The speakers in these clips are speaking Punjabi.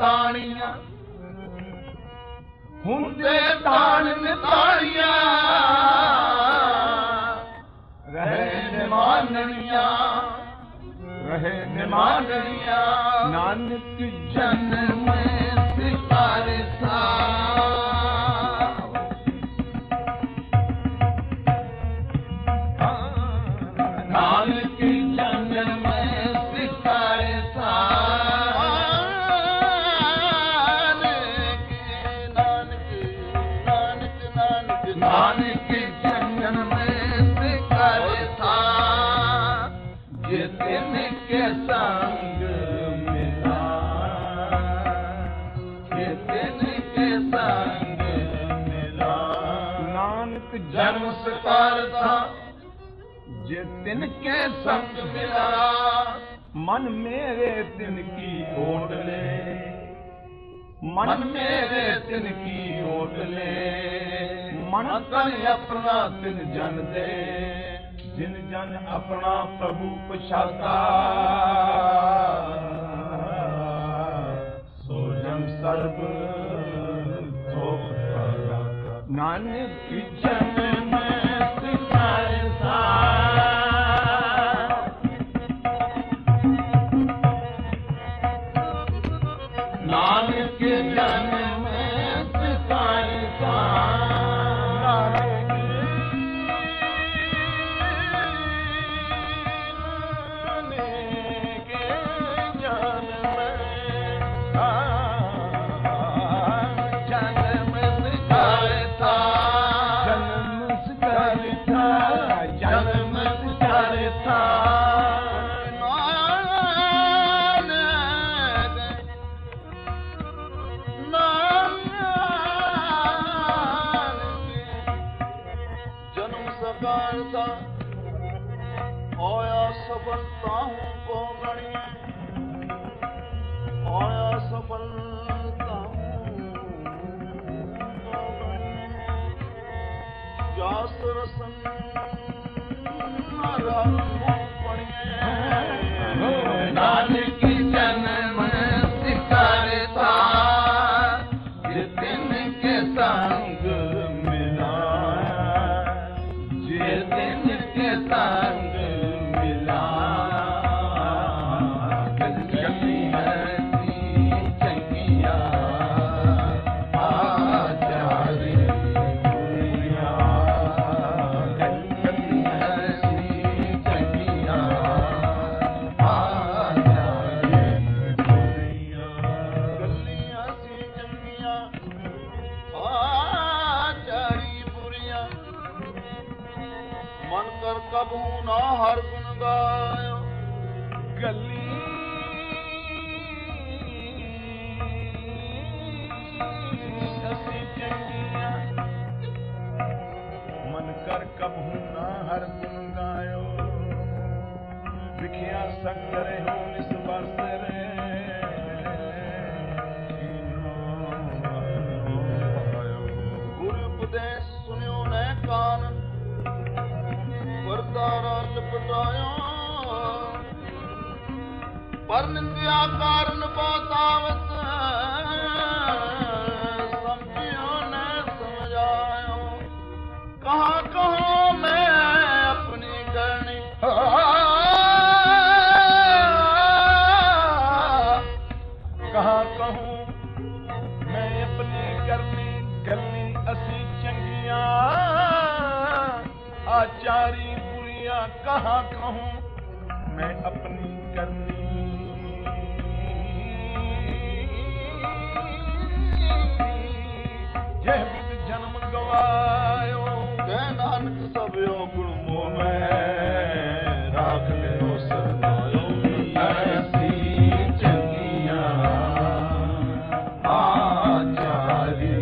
ਨਿਤਾਣੀਆਂ ਹੁੰਦੇ ਦਾਨ ਨਿਤਾਣੀਆਂ ਰਹੇ ਨਿਮਾਨਣੀਆਂ ਨਾਨਕ ਜਨਮ ਸਿਕਾਰ ਨਾਨਕ ਜਨਮ ਸਿਕਾਰ ਨਾਨਕ ਜਨਮ ਸਿਕਾਰ ਜੇ ਤਿਨ ਕੇ ਸੰਗ ਮਿਲਾ ਜੇ ਤਿਨ ਕੇ ਸੰਗ ਮਿਲਾ ਨਾਨਕ ਜਨਮ ਸਿਕਾਰ ਜੇ ਤਿਨ ਕੇ ਸੰਗ ਮਿਲਾ ਮਨ ਮੇਰੇ ਤਿਨ ਕੀ ਓਟ ਲੈ ਮਨ ਮੇਰੇ ਤਿਨ ਕੀ ਓਟ ਲੈ ਮਨ ਤਨ ਆਪਣਾ ਤਿਨ ਜਨ ਦੇ ਜਿਨ ਜਨ ਆਪਣਾ ਪ੍ਰਭੂ ਪਛਾਤਾ ਸੋ ਜਨ ਸਰਬ ਥੋਪ ਨਾਨਕ ਜਨਮ ਸਿਕਾਰ ਨਾਨਕ ਜਨਮ ਸਿਕਾਰ ਹੋਇਆ ਸਫਲਤਾ ਹੂੰ ਕੋ ਗਣੀਏ ਹੋਇਆ ਸਫਲਤਾ ਹੂੰ ਕੋ ਗਣੀਏ ਜਾਸ ਰਸਨ ਰਾਮ ਪੜੀਏ ਨਾਨਕ ਜਨਮ ਸਿਕਾਰਤਾ ਜੇ ਤਿਨ ਕੇ ਸੰਗ ਮਿਲਾ ਜੇ ਤਿਨ ਕੇ ਸੰਗ ਕਬੂ ਨਾ ਹਰ ਗੁਣ ਗਾਇਓ ਗੱਲੀ ਅਸੀਂ ਚੰਗੀਆਂ ਮਨ ਕਰ ਕਬੂ ਨਾ ਹਰ ਗੁਣ ਗਾਇਓ ਵਿਖਿਆ ਸੰਗ ਰਹੋ ਇਸ ਬਸਰੇ ਗੁਰ ਉਪਦੇਸ਼ ਸੁਨਿਓ ਨੇ ਕਾਨ ਵਰਤਾਰਾ ਲਪਟਾਇਆ ਪਰ ਨਿੰਦਿਆ ਕਾਰਨ ਬਹੁਤਾਵਤ ਸਮਝਿਓ ਨੇ ਸਮਝਾਇਓ ਕਹਾਂ ਕਹਾਂ ਮੈਂ ਆਪਣੀ ਕਰਨੀ ਕਹਾਂ ਕਹੂੰ ਮੈਂ ਆਪਣੀ ਕਰਨੀ ਗੱਲੀ ਅਸੀਂ ਚੰਗੀਆਂ ਆਚਾਰੀ कहाँ कहूँ मैं अपनी करनी जय विद जन्म गवायो जय नानक सभ्यो गुण मोह में राख ले सरनायो ऐसी चंगियां आचारी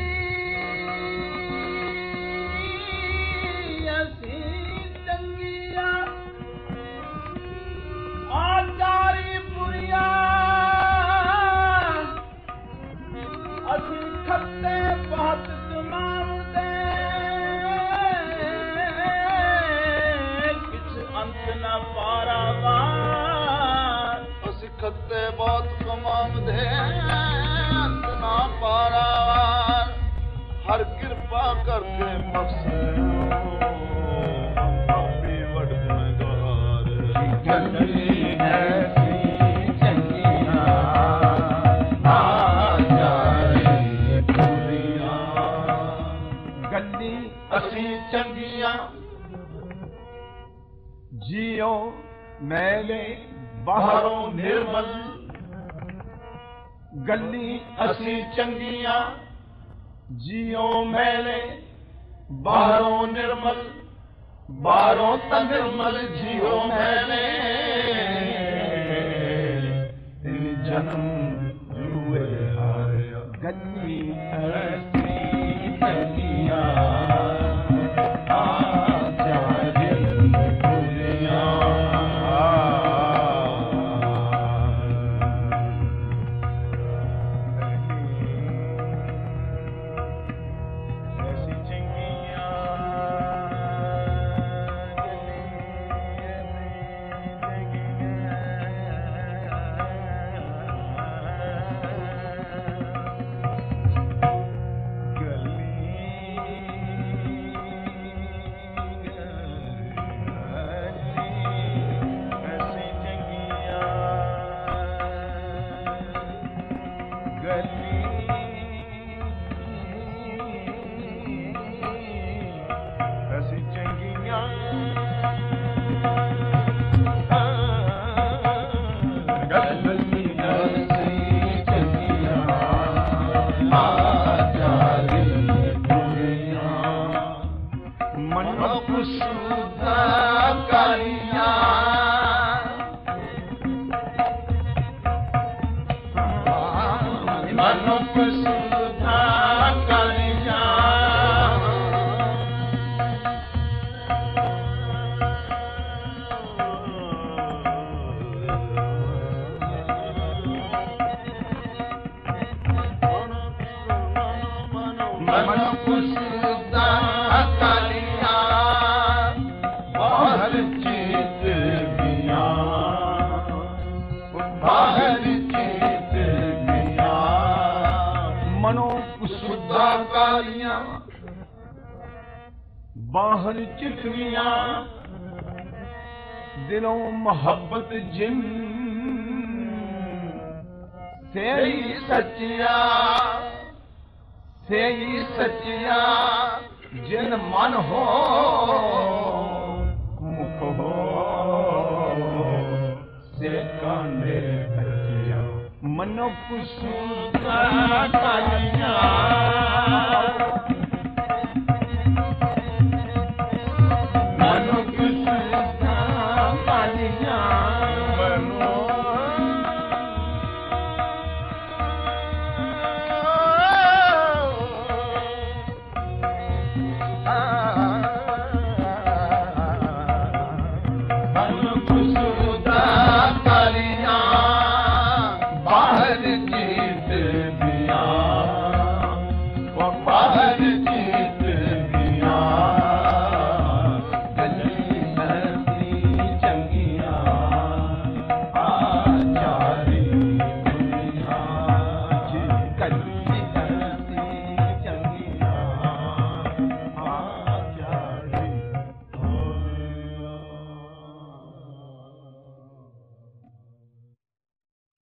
ਚੰਗੀ करके मकसद भी वड गुनहगार गली ऐसी चंगियां आ जाए पूरियां गली असी चंगियां जियो मैले बाहरों निर्मल गली असी चंगियां जियो मैले बाहरों निर्मल बाहरों त निर्मल जियो मैले जन्म जुए आया गली ऐसी चंगियां बाहर चितवियां दिलों मोहब्बत जिन से ही सच्चिया जिन मन हो मुख हो से कांडे कचिया मनो कुसुम कालिया